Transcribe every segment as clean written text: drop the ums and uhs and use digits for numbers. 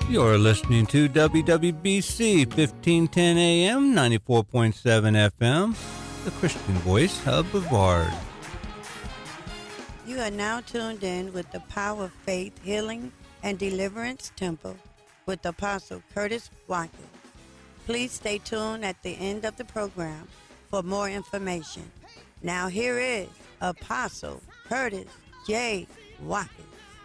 You're listening to WWBC 1510 AM, 94.7 FM, the Christian voice of Brevard. You are now tuned in with the Power of Faith Healing and Deliverance Temple with Apostle Curtis Watkins. Please stay tuned at the end of the program for more information. Now here is Apostle Curtis J. Watkins.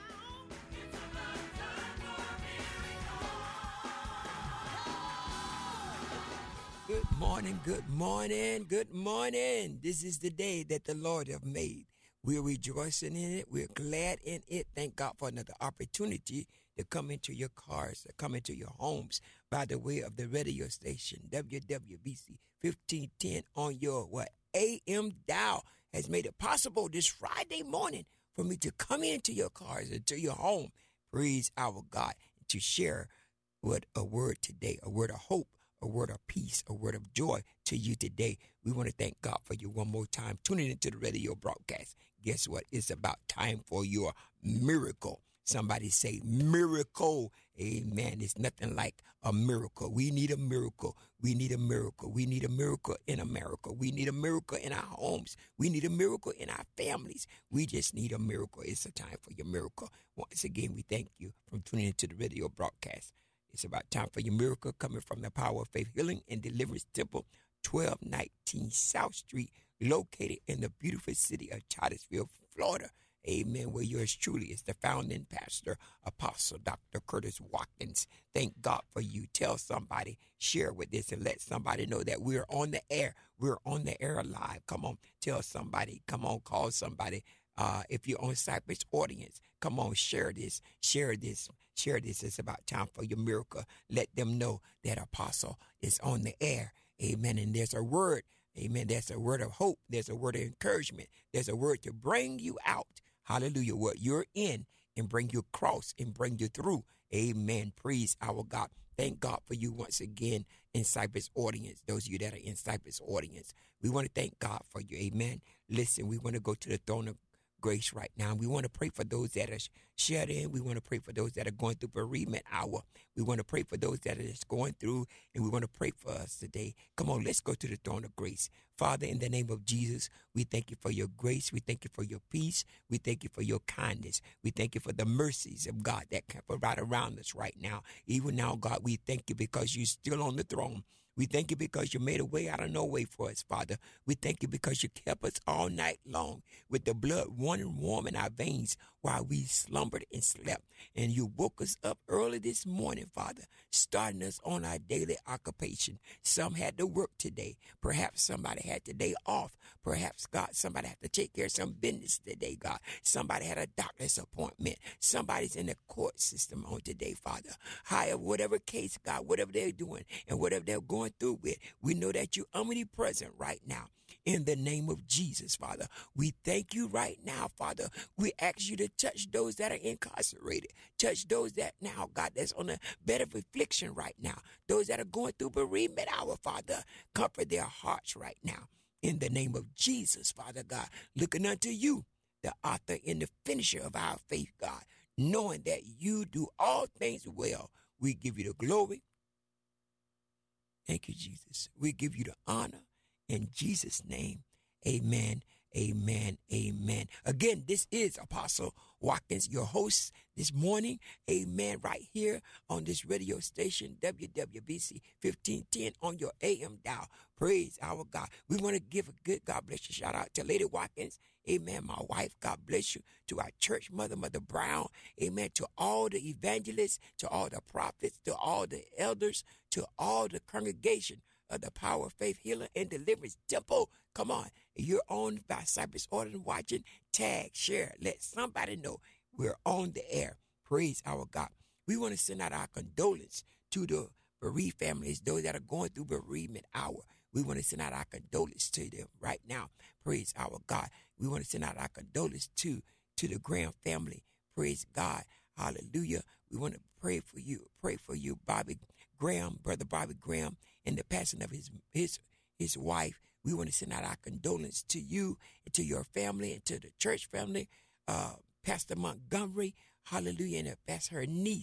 Good morning, good morning, good morning. This is the day that the Lord have made. We're rejoicing in it. We're glad in it. Thank God for another opportunity to come into your cars, to come into your homes by the way of the radio station, WWBC 1510 on your AM dial has made it possible this Friday morning for me to come into your cars, into your home. Praise our God, to share what a word today, a word of hope, a word of peace, a word of joy to you today. We want to thank God for you one more time tuning into the radio broadcast. Guess what? It's about time for your miracle. Somebody say miracle. Amen. It's nothing like a miracle. We need a miracle. We need a miracle. We need a miracle in America. We need a miracle in our homes. We need a miracle in our families. We just need a miracle. It's a time for your miracle. Once again, we thank you for tuning into the radio broadcast. It's about time for your miracle coming from the Power of Faith Healing and Deliverance Temple, 1219 South Street, located in the beautiful city of Charlottesville, Florida. Amen. Where yours truly is the founding pastor, Apostle Dr. Curtis Watkins. Thank God for you. Tell somebody, share with this, and let somebody know that we're on the air. We're on the air live. Come on, tell somebody. Come on, call somebody. If you're on Cypress audience, come on, share this, share this, share this. It's about time for your miracle. Let them know that Apostle is on the air. Amen. And there's a word. Amen. There's a word of hope. There's a word of encouragement. There's a word to bring you out. Hallelujah. What you're in and bring you across and bring you through. Amen. Praise our God. Thank God for you once again in Cypress audience. Those of you that are in Cypress audience, we want to thank God for you. Amen. Listen, we want to go to the throne of grace right now. We want to pray for those that are shut in. We want to pray for those that are going through bereavement hour. We want to pray for those that are just going through, and we want to pray for us today. Come on, let's go to the throne of grace. Father, in the name of Jesus, we thank you for your grace. We thank you for your peace. We thank you for your kindness. We thank you for the mercies of God that can provide around us right now. Even now, God, we thank you because you're still on the throne. We thank you because you made a way out of no way for us, Father. We thank you because you kept us all night long with the blood running warm in our veins while we slumbered and slept. And you woke us up early this morning, Father, starting us on our daily occupation. Some had to work today. Perhaps somebody had today off. Perhaps, God, somebody had to take care of some business today, God. Somebody had a doctor's appointment. Somebody's in the court system on today, Father. However, whatever case, God, whatever they're doing and whatever they're going through with, we know that you're omnipresent right now. In the name of Jesus, Father, we thank you right now, Father. We ask you to touch those that are incarcerated. Touch those that now, God, that's on a bed of affliction right now. Those that are going through bereavement hour, Father, comfort their hearts right now. In the name of Jesus, Father God, looking unto you, the author and the finisher of our faith, God, knowing that you do all things well. We give you the glory. Thank you, Jesus. We give you the honor. In Jesus' name, amen, amen, amen. Again, this is Apostle Watkins, your host this morning. Amen. Right here on this radio station, WWBC 1510 on your AM dial. Praise our God. We want to give a good God bless you shout out to Lady Watkins. Amen. My wife, God bless you. To our church mother, Mother Brown. Amen. To all the evangelists, to all the prophets, to all the elders, to all the congregation of the Power of Faith Healer and Deliverance Temple. Come on. You're on by Cypress Order watching. Tag, share, let somebody know we're on the air. Praise our God. We want to send out our condolence to the bereaved families, those that are going through bereavement hour. We want to send out our condolence to them right now. Praise our God. We want to send out our condolence to the Graham family. Praise God. Hallelujah. We want to pray for you, Bobby Graham, Brother Bobby Graham, and the passing of his wife. We want to send out our condolence to you and to your family and to the church family. Pastor Montgomery, hallelujah, and that's her niece.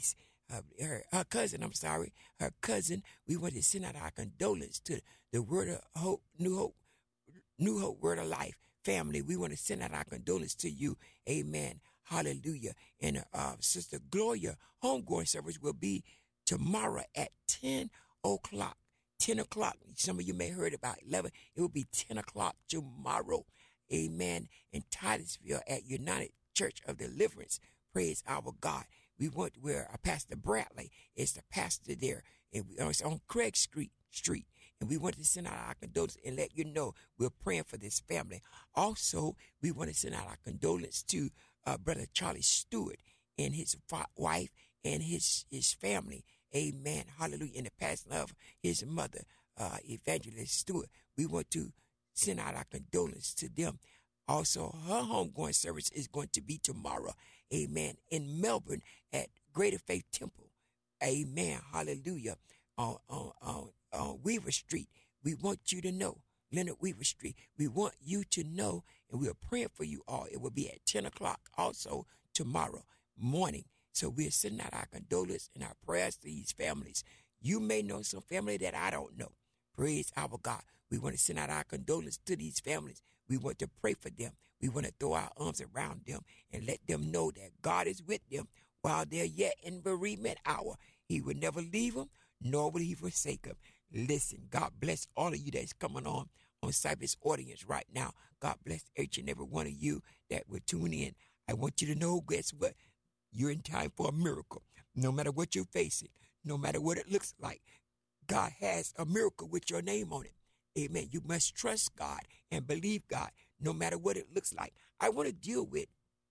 her cousin, her cousin. We want to send out our condolence to the Word of Hope, New Hope Word of Life family. We want to send out our condolence to you. Amen. Hallelujah. And Sister Gloria homegoing service will be tomorrow at 10 o'clock. 10 o'clock. Some of you may have heard about 11. It will be 10 o'clock tomorrow. Amen. In Titusville at United Church of Deliverance. Praise our God. We want where Pastor Bradley is the pastor there. And it's on Craig Street. And we want to send out our condolences and let you know we're praying for this family. Also, we want to send out our condolences to Brother Charlie Stewart and his wife and his family. Amen. Hallelujah. In the passing of his mother, Evangelist Stewart, we want to send out our condolences to them. Also, her homegoing service is going to be tomorrow. Amen. In Melbourne at Greater Faith Temple. Amen. Hallelujah. On Weaver Street. We want you to know, Leonard Weaver Street. We want you to know, and we are praying for you all. It will be at 10 o'clock also tomorrow morning. So we're sending out our condolences and our prayers to these families. You may know some family that I don't know. Praise our God. We want to send out our condolences to these families. We want to pray for them. We want to throw our arms around them and let them know that God is with them while they're yet in bereavement hour. He will never leave them, nor will he forsake them. Listen, God bless all of you that's coming on Cypress audience right now. God bless each and every one of you that will tune in. I want you to know, guess what? You're in time for a miracle. No matter what you're facing, no matter what it looks like, God has a miracle with your name on it. Amen. You must trust God and believe God, no matter what it looks like. I want to deal with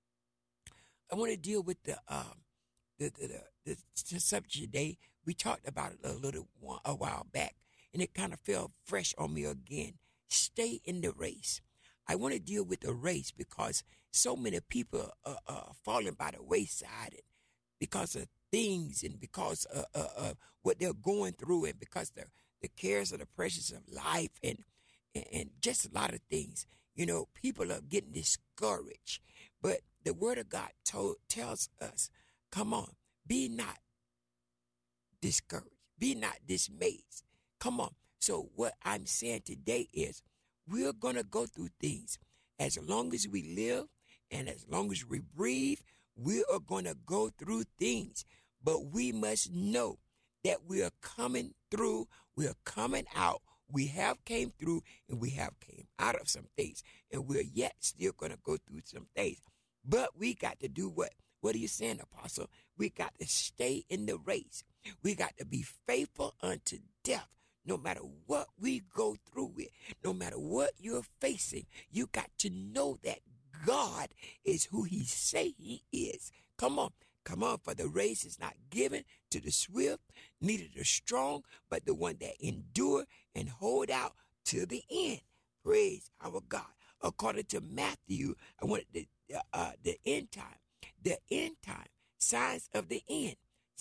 the subject today. We talked about it a while back, and it kind of fell fresh on me again. Stay in the race. I want to deal with the race because so many people are falling by the wayside because of things and because of what they're going through and because the cares of the pressures of life and just a lot of things. You know, people are getting discouraged. But the Word of God tells us, come on, be not discouraged. Be not dismayed. Come on. So what I'm saying today is we're going to go through things. As long as we live and as long as we breathe, we are going to go through things. But we must know that we are coming through. We are coming out. We have came through and we have came out of some things. And we're yet still going to go through some things. But we got to do what? What are you saying, Apostle? We got to stay in the race. We got to be faithful unto death. No matter what we go through with, no matter what you're facing, you got to know that God is who he say he is. Come on, for the race is not given to the swift, neither the strong, but the one that endure and hold out to the end. Praise our God. According to Matthew, I wanted the end time, signs of the end.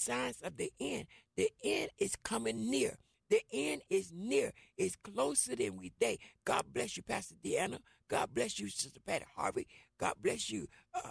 The end is coming near. The end is near. It's closer than we think. God bless you, Pastor Deanna. God bless you, Sister Patty Harvey. God bless you,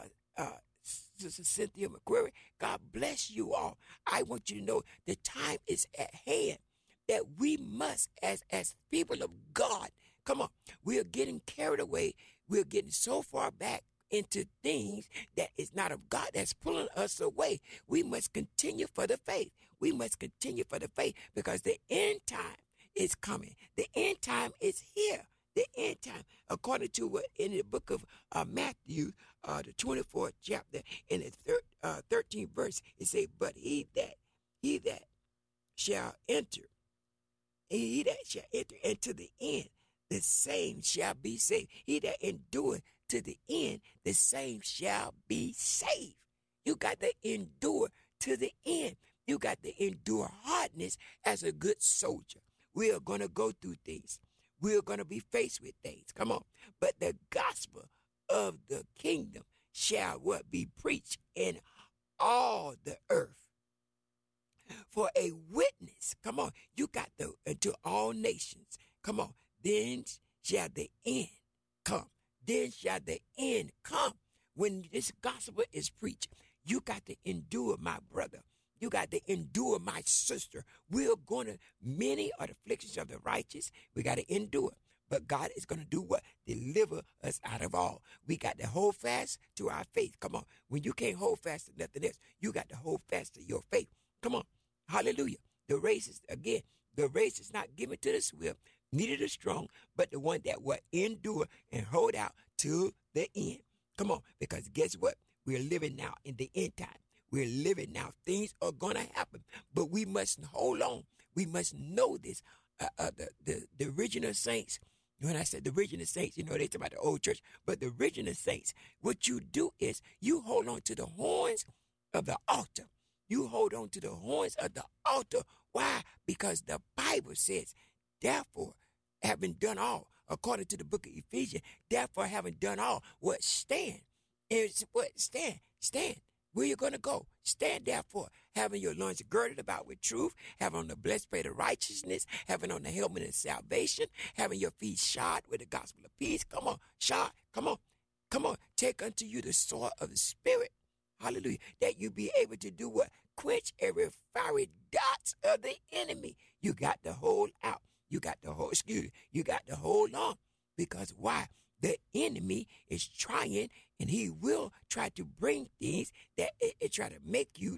Sister Cynthia McQuarrie. God bless you all. I want you to know the time is at hand that we must, as people of God, come on, we are getting carried away. We're getting so far back into things that is not of God, that's pulling us away. We must continue for the faith. We must continue for the faith because the end time is coming. The end time is here. The end time, according to what in the book of Matthew, the 24th chapter, in the 13th verse, it says, "But he that shall enter into the end, the same shall be saved. He that endureth to the end, the same shall be saved." You got to endure to the end. You got to endure hardness as a good soldier. We are going to go through things. We're going to be faced with things. Come on. But the gospel of the kingdom shall what? Be preached in all the earth for a witness. Come on. You got to all nations. Come on. Then shall the end come. Then shall the end come. When this gospel is preached, you got to endure, my brother. You got to endure, my sister. We're going to, many are the afflictions of the righteous. We got to endure. But God is going to do what? Deliver us out of all. We got to hold fast to our faith. Come on. When you can't hold fast to nothing else, you got to hold fast to your faith. Come on. Hallelujah. The race is not given to the swift, neither the strong, but the one that will endure and hold out to the end. Come on. Because guess what? We're living now in the end time. We're living now. Things are going to happen, but we must hold on. We must know this. The original saints, when I said the original saints, they talk about the old church, but the original saints, what you do is you hold on to the horns of the altar. You hold on to the horns of the altar. Why? Because the Bible says, therefore, having done all, according to the book of Ephesians, therefore, having done all, what? Stand. It's what? Stand. Stand. Where you going to go? Stand therefore, having your loins girded about with truth, having on the breastplate of righteousness, having on the helmet of salvation, having your feet shod with the gospel of peace. Come on, shod. Come on. Come on. Take unto you the sword of the Spirit. Hallelujah. That you be able to do what? Quench every fiery dots of the enemy. You got to hold out. You got to hold, you got to hold on. Because why? The enemy is trying, and he will try to bring things that it try to make you,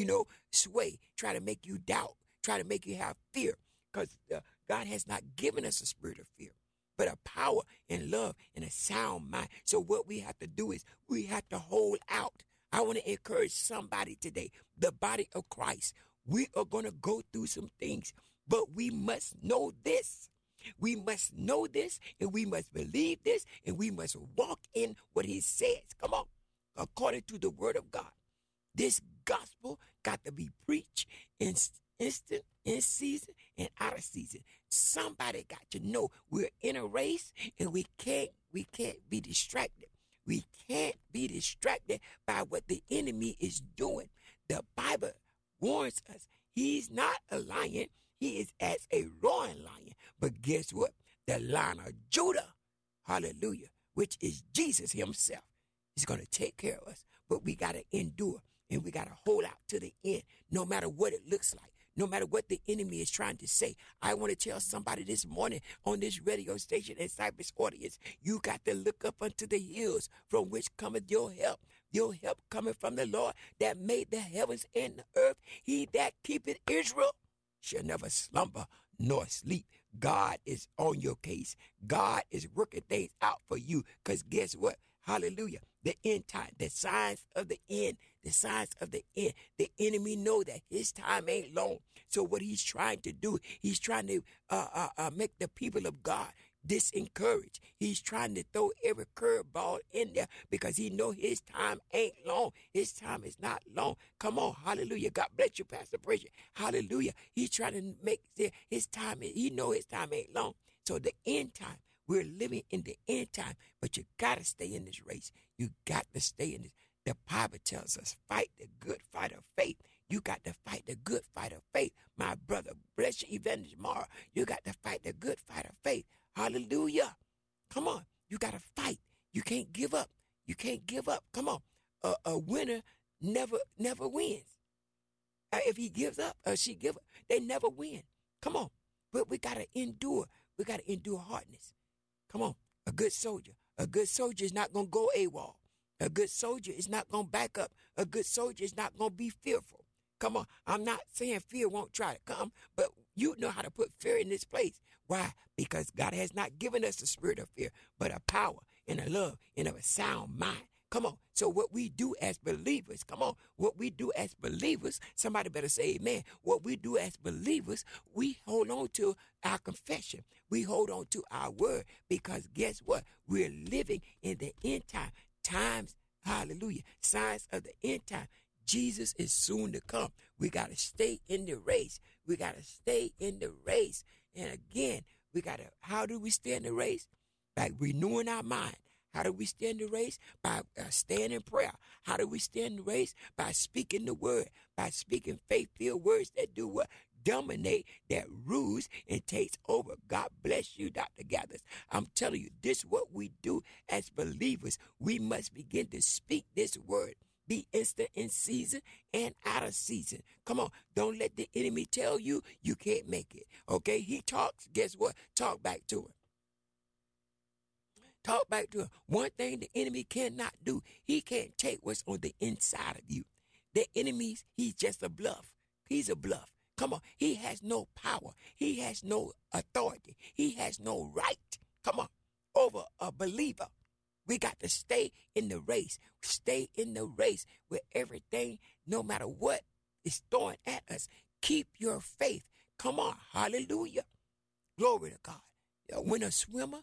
sway, try to make you doubt, try to make you have fear. Because God has not given us a spirit of fear, but a power and love and a sound mind. So what we have to do is we have to hold out. I want to encourage somebody today, the body of Christ. We are going to go through some things, but we must know this. We must know this, and we must believe this, and we must walk in what he says. Come on. According to the word of God. This gospel got to be preached in instant, in season, and out of season. Somebody got to know we're in a race, and we can't be distracted. We can't be distracted by what the enemy is doing. The Bible warns us he's not a lion. He is as a roaring lion. But guess what? The Lion of Judah, hallelujah, which is Jesus himself, is going to take care of us. But we got to endure, and we got to hold out to the end, no matter what it looks like, no matter what the enemy is trying to say. I want to tell somebody this morning on this radio station and Cypress audience, you got to look up unto the hills from which cometh your help. Your help coming from the Lord that made the heavens and the earth. He that keepeth Israel shall never slumber nor sleep. God is on your case. God is working things out for you. Because guess what? Hallelujah. The end time, the signs of the end, the signs of the end. The enemy know that his time ain't long. So what he's trying to do, he's trying to make the people of God disencouraged. He's trying to throw every curveball in there because he know his time ain't long. His time is not long. Come on, hallelujah. God bless you, Pastor Bridget. Hallelujah. He's trying to make his time, he know his time ain't long. So the end time, we're living in the end time, but you got to stay in this race. You got to stay in this. The Bible tells us, fight the good fight of faith. You got to fight the good fight of faith. My brother, bless you, Evangelist Mara. You got to fight the good fight of faith. Hallelujah. Come on. You got to fight. You can't give up. You can't give up. Come on. A winner never wins. If he gives up or she gives up, they never win. Come on. But we got to endure. We got to endure hardness. Come on. A good soldier. A good soldier is not going to go AWOL. A good soldier is not going to back up. A good soldier is not going to be fearful. Come on. I'm not saying fear won't try to come, but you know how to put fear in this place. Why? Because God has not given us a spirit of fear, but a power and a love and of a sound mind. Come on. So what we do as believers, come on, what we do as believers, somebody better say amen. What we do as believers, we hold on to our confession. We hold on to our word because guess what? We're living in the end time. Times, hallelujah, signs of the end time. Jesus is soon to come. We got to stay in the race. We got to stay in the race. And again, we got to, how do we stay in the race? By renewing our mind. How do we stay in the race? By staying in prayer. How do we stay in the race? By speaking the word. By speaking faith-filled words that do what? Dominate, that rules and takes over. God bless you, Dr. Gathers. I'm telling you, this is what we do as believers. We must begin to speak this word. Be instant in season and out of season. Come on. Don't let the enemy tell you you can't make it. Okay? He talks. Guess what? Talk back to him. Talk back to him. One thing the enemy cannot do, he can't take what's on the inside of you. The enemy, he's just a bluff. He's a bluff. Come on. He has no power. He has no authority. He has no right. Come on. Over a believer. We got to stay in the race. Stay in the race with everything, no matter what is throwing at us. Keep your faith. Come on. Hallelujah. Glory to God. When a swimmer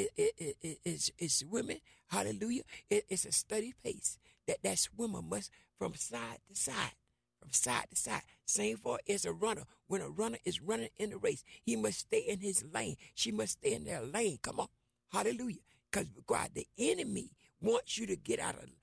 is swimming, hallelujah, it's a steady pace that swimmer must from side to side. From side to side. Same for as a runner. When a runner is running in the race, he must stay in his lane. She must stay in their lane. Come on. Hallelujah. Because God, the enemy wants you to get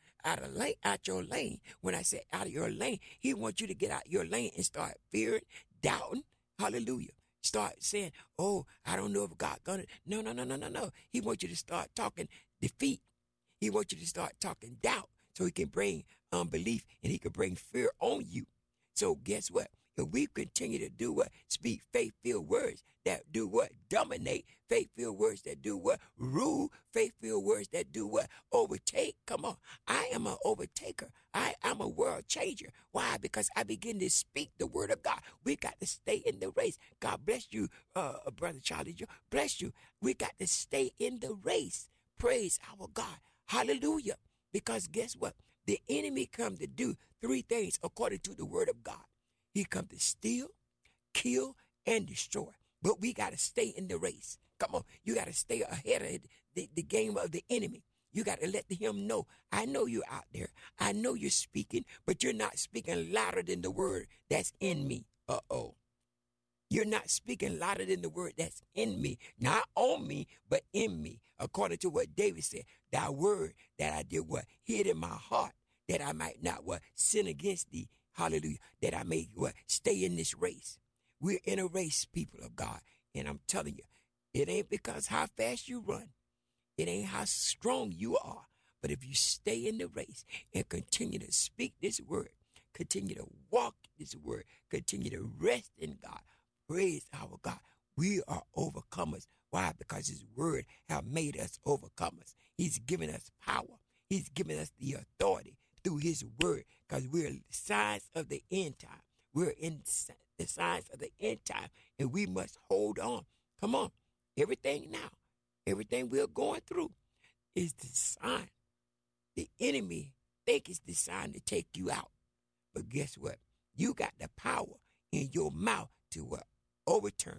out your lane. When I say out of your lane, he wants you to get out your lane and start fearing, doubting. Hallelujah. Start saying, oh, I don't know if God gonna. No. He wants you to start talking defeat. He wants you to start talking doubt so he can bring unbelief and he can bring fear on you. So guess what? If we continue to do what? Speak faith-filled words that do what? Dominate. Faith-filled words that do what? Rule. Faith-filled words that do what? Overtake. Come on. I am an overtaker. I'm a world changer. Why? Because I begin to speak the word of God. We got to stay in the race. God bless you, Brother Charlie. Bless you. We got to stay in the race. Praise our God. Hallelujah. Because guess what? The enemy come to do three things according to the word of God. He come to steal, kill, and destroy. But we got to stay in the race. Come on. You got to stay ahead of the game of the enemy. You got to let him know, I know you're out there. I know you're speaking, but you're not speaking louder than the word that's in me. Uh-oh. You're not speaking louder than the word that's in me. Not on me, but in me. According to what David said, thy word that I did what? Hid in my heart, that I might not what? Sin against thee. Hallelujah. That I may what? Stay in this race. We're in a race, people of God. And I'm telling you, it ain't because how fast you run. It ain't how strong you are. But if you stay in the race and continue to speak this word, continue to walk this word, continue to rest in God, praise our God, we are overcomers. Why? Because his word have made us overcomers. He's given us power. He's given us the authority through his word, because we're the signs of the end time. We're in the signs of the end time, and we must hold on. Come on. Everything now, everything we're going through is designed. The enemy think it's designed to take you out. But guess what? You got the power in your mouth to what? Overturn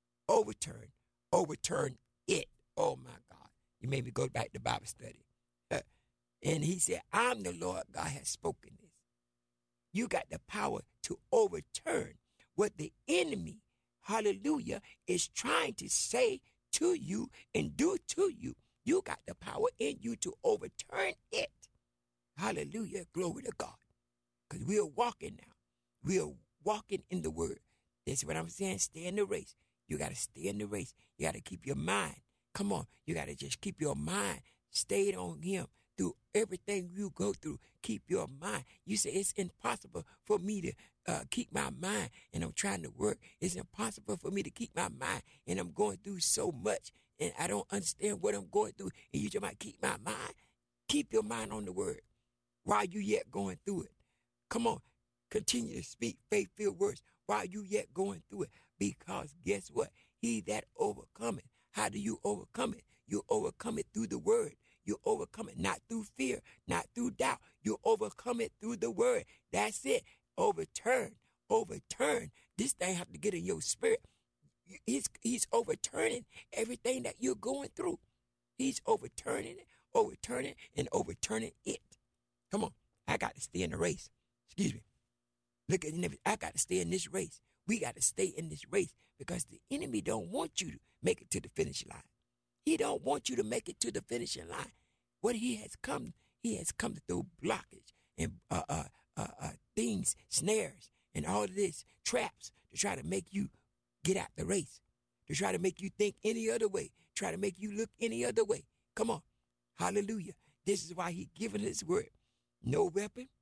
it. Oh, my God. You made me go back to Bible study. And he said, I'm the Lord God has spoken this. You got the power to overturn what the enemy, hallelujah, is trying to say to you and do to you. You got the power in you to overturn it. Hallelujah. Glory to God. Because we are walking now. We are walking in the word. That's what I'm saying. Stay in the race. You got to stay in the race. You got to keep your mind. Come on. You got to just keep your mind stayed on him through everything you go through. Keep your mind. You say it's impossible for me to keep my mind, and I'm trying to work. It's impossible for me to keep my mind, and I'm going through so much, and I don't understand what I'm going through, and you just might keep my mind. Keep your mind on the word while you yet going through it. Come on. Continue to speak faith-filled words while you yet going through it. Because guess what? He that overcometh. How do you overcome it? You overcome it through the word. You overcome it not through fear, not through doubt. You overcome it through the word. That's it. Overturn. This thing have to get in your spirit. He's overturning everything that you're going through. He's overturning and overturning it. Come on. I got to stay in the race. Excuse me. Look at it. I got to stay in this race. We got to stay in this race because the enemy don't want you to make it to the finish line. He don't want you to make it to the finishing line. What he has come to throw blockage and things, snares, and all of this, traps to try to make you get out the race, to try to make you think any other way, try to make you look any other way. Come on. Hallelujah. This is why he given his word. No weapon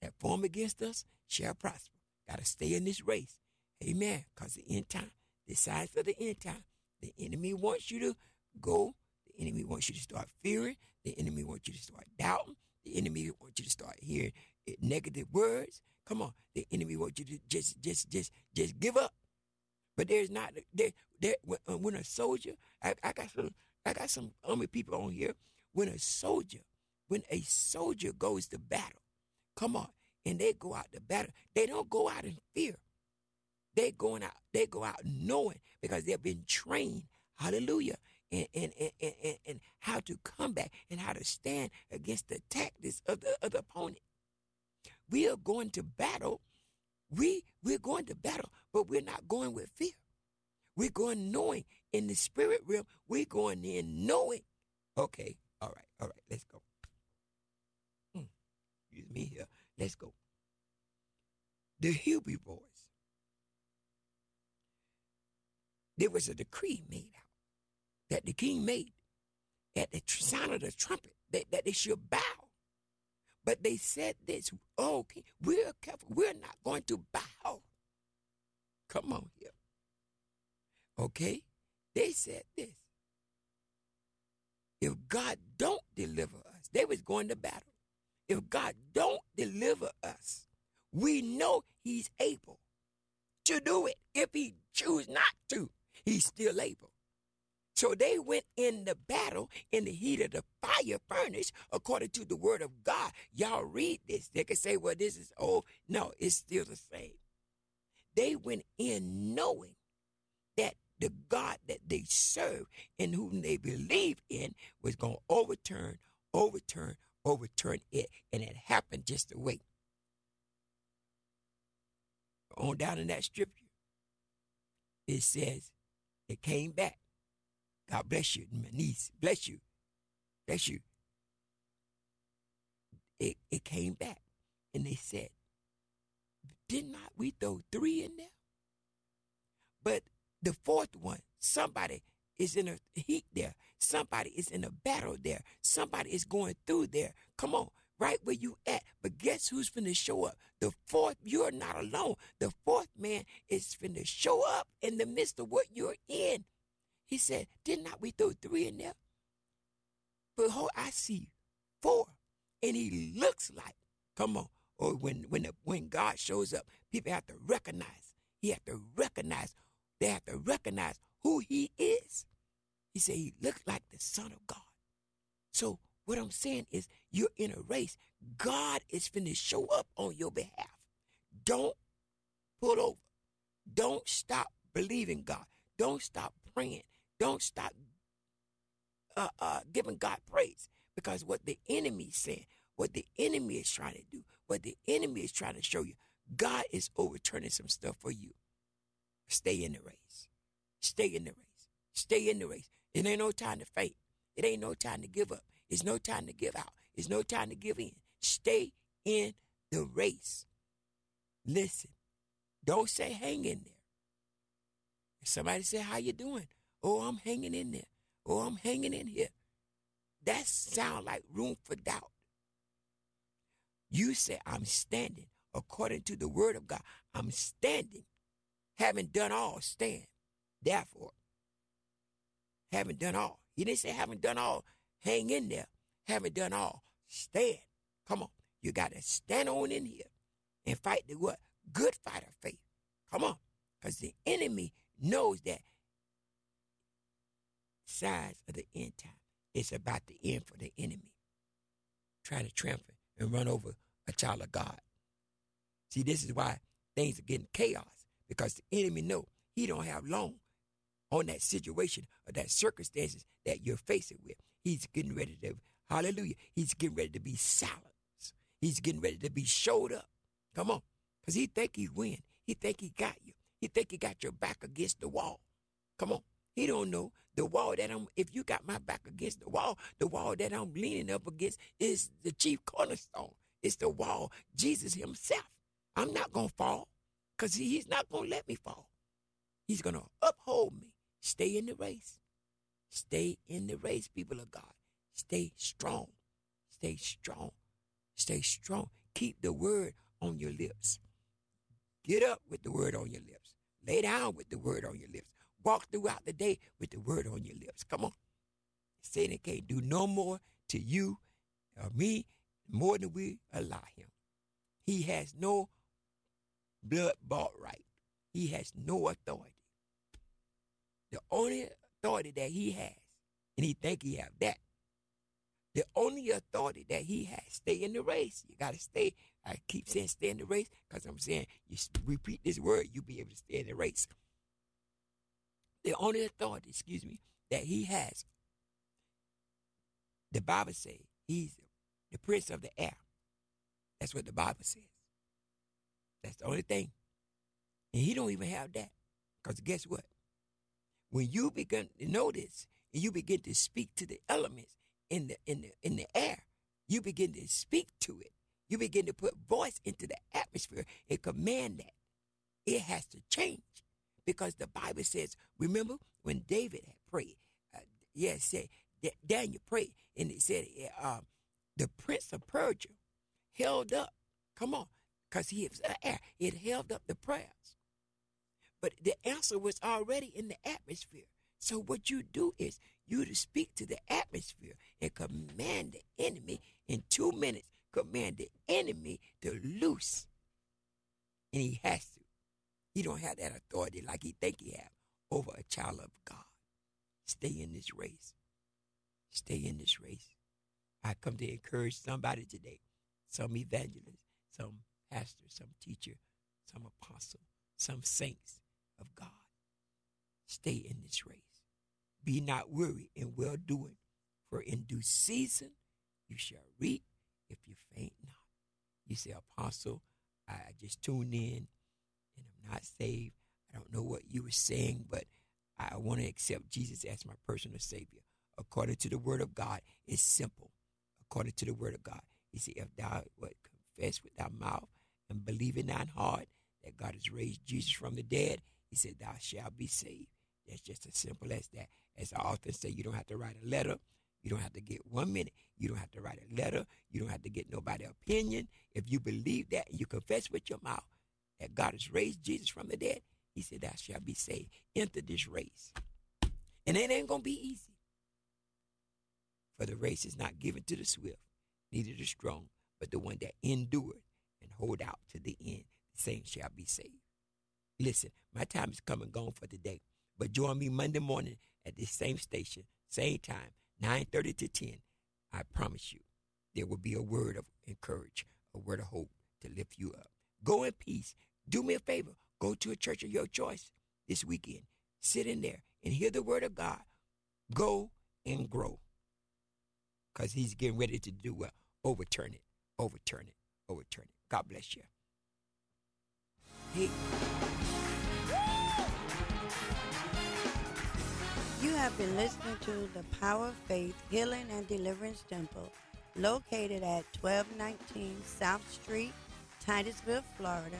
that form against us shall prosper. Got to stay in this race. Amen. Because the end time, the signs of the end time, the enemy wants you to go. The enemy wants you to start fearing. The enemy wants you to start doubting. The enemy wants you to start hearing negative words. Come on. The enemy wants you to just give up. But there's not when a soldier, I got some army people on here. When a soldier goes to battle, come on, and they go out to battle, they don't go out in fear. They go out knowing, because they've been trained, hallelujah, and how to combat and how to stand against the tactics of the opponent. We are going to battle. We're going to battle, but we're not going with fear. We're going knowing in the spirit realm. We're going in knowing. Okay, all right, let's go. Excuse me here. Let's go. The Hebrew boys. There was a decree made out that the king made at the sound of the trumpet that they should bow. But they said this, oh, king, we're careful. We're not going to bow. Come on here. Okay? They said this. If God don't deliver us, they was going to battle. If God don't deliver us, we know he's able to do it. If he choose not to, he's still able. So they went in the battle in the heat of the fire furnace according to the word of God. Y'all read this. They can say, well, this is old. No, it's still the same. They went in knowing that the God that they serve and whom they believe in was going to overturn it. And it happened just the way. On down in that scripture, it says it came back. God bless you, my niece. Bless you. Bless you. It came back. And they said, did not we throw 3 in there? But the fourth one, somebody is in a heat there. Somebody is in a battle there. Somebody is going through there. Come on, right where you at. But guess who's finna show up? The fourth, you're not alone. The fourth man is finna show up in the midst of what you're in. He said, did not we throw 3 in there? Behold, I see 4. And he looks like, come on. Or when God shows up, people have to recognize. They have to recognize who he is. He said he looked like the Son of God. So what I'm saying is you're in a race. God is finna show up on your behalf. Don't pull over. Don't stop believing God. Don't stop praying. Don't stop giving God praise. Because what the enemy is saying, what the enemy is trying to do, what the enemy is trying to show you, God is overturning some stuff for you. Stay in the race. Stay in the race. Stay in the race. It ain't no time to faint. It ain't no time to give up. It's no time to give out. It's no time to give in. Stay in the race. Listen. Don't say hang in there. If somebody say, how you doing? Oh, I'm hanging in there. Oh, I'm hanging in here. That sound like room for doubt. You say, I'm standing according to the word of God. I'm standing. Having done all, stand. Therefore, having done all. He didn't say having done all, hang in there. Having done all, stand. Come on. You got to stand on in here and fight the what? Good fight of faith. Come on. Because the enemy knows that signs of the end time. It's about the end for the enemy. Trying to trample and run over a child of God. See, this is why things are getting chaos. Because the enemy know he don't have long on that situation or that circumstances that you're facing with. He's getting ready to, hallelujah, he's getting ready to be silenced. He's getting ready to be showed up. Come on. Because he think he win. He think he got you. He think he got your back against the wall. Come on. He don't know the wall that if you got my back against the wall that I'm leaning up against is the chief cornerstone. It's the wall, Jesus himself. I'm not going to fall because he's not going to let me fall. He's going to uphold me. Stay in the race. Stay in the race, people of God. Stay strong. Stay strong. Stay strong. Keep the word on your lips. Get up with the word on your lips. Lay down with the word on your lips. Walk throughout the day with the word on your lips. Come on. Satan can't do no more to you or me more than we allow him. He has no blood-bought right. He has no authority. The only authority that he has, and he think he have that, the only authority that he has, stay in the race. You got to stay. I keep saying stay in the race because I'm saying you repeat this word, you'll be able to stay in the race. The only authority, that he has, the Bible says he's the prince of the air. That's what the Bible says. That's the only thing. And he don't even have that. Because guess what? When you begin to know this, and you begin to speak to the elements in the air, you begin to speak to it. You begin to put voice into the atmosphere and command that. It has to change. Because the Bible says, remember when David had prayed, it said, Daniel prayed, and it said, the prince of Persia held up, come on, because he was air, it held up the prayers. But the answer was already in the atmosphere. So what you do is you to speak to the atmosphere and command the enemy in 2 minutes, command the enemy to loose. And he has to. He don't have that authority like he think he have over a child of God. Stay in this race. Stay in this race. I come to encourage somebody today, some evangelist, some pastor, some teacher, some apostle, some saints of God. Stay in this race. Be not weary in well doing, for in due season you shall reap if you faint not. You say, Apostle, I just tuned in and I'm not saved. I don't know what you were saying, but I want to accept Jesus as my personal Savior. According to the word of God, it's simple. According to the word of God, he said, if thou would confess with thy mouth and believe in thine heart that God has raised Jesus from the dead, he said, thou shalt be saved. That's just as simple as that. As I often say, you don't have to write a letter. You don't have to get 1 minute. You don't have to write a letter. You don't have to get nobody's opinion. If you believe that and you confess with your mouth that God has raised Jesus from the dead, he said, thou shalt be saved. Enter this race. And it ain't going to be easy. For the race is not given to the swift, neither the strong, but the one that endureth and hold out to the end. The same shall be saved. Listen, my time is come and gone for today. But join me Monday morning at this same station, same time, 9:30 to 10. I promise you, there will be a word of encouragement, a word of hope to lift you up. Go in peace. Do me a favor. Go to a church of your choice this weekend. Sit in there and hear the word of God. Go and grow. Because he's getting ready to do what? Overturn it, overturn it, overturn it. God bless you. Hey. You have been listening to the Power of Faith Healing and Deliverance Temple, located at 1219 South Street, Titusville, Florida,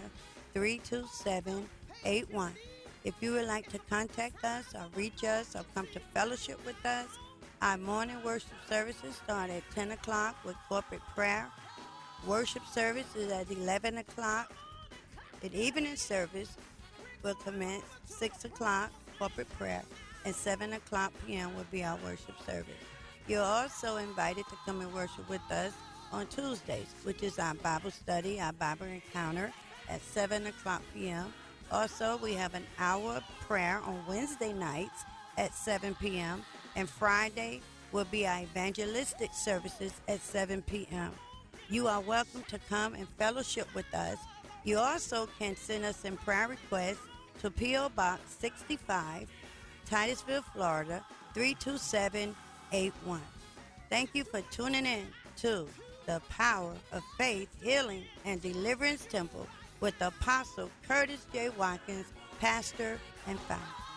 32781. If you would like to contact us or reach us or come to fellowship with us, our morning worship services start at 10 o'clock with corporate prayer. Worship service is at 11 o'clock. The evening service will commence 6 o'clock, corporate prayer, and 7 o'clock p.m. will be our worship service. You're also invited to come and worship with us on Tuesdays, which is our Bible study, our Bible encounter at 7 o'clock p.m. Also, we have an hour of prayer on Wednesday nights at 7 p.m. and Friday will be our evangelistic services at 7 p.m. You are welcome to come and fellowship with us. You also can send us in prayer requests to P.O. Box 65, Titusville, Florida, 32781. Thank you for tuning in to the Power of Faith, Healing, and Deliverance Temple with Apostle Curtis J. Watkins, pastor and founder.